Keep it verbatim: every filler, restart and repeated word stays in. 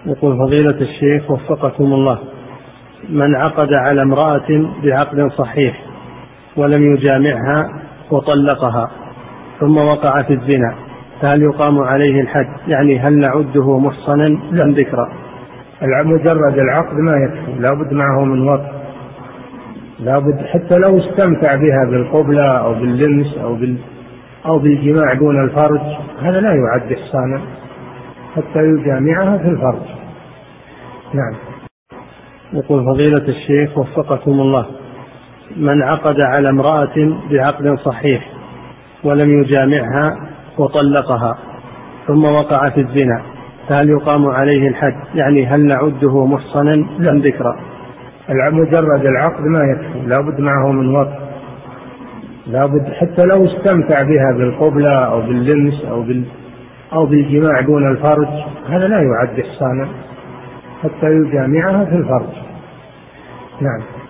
يقول فضيلة الشيخ وفقكم الله، من عقد على امرأة بعقد صحيح ولم يجامعها وطلقها ثم وقع في الزنا، فهل يقام عليه الحد؟ يعني هل نعده محصنا أم ذكرا؟ مجرد العقد ما يكفي، لا بد معه من وقت، لا بد حتى لو استمتع بها بالقبلة أو باللمس أو بال أو بالجماع دون الفرج، هذا لا يعد إحصانا حتى يجامعها في الفرج. نعم. يقول فضيلة الشيخ وفقكم الله، من عقد على امرأة بعقد صحيح ولم يجامعها وطلقها ثم وقع في الزنا، فهل يقام عليه الحد؟ يعني هل نعده محصنا أم ذكرا؟ مجرد العقد ما يكفي، لا بد معه من وقت، لا بد حتى لو استمتع بها بالقبلة أو باللمس أو بال أو بالجماع دون الفرج، هذا لا يعد إحصانا حتى يجامعها في الفرج. نعم.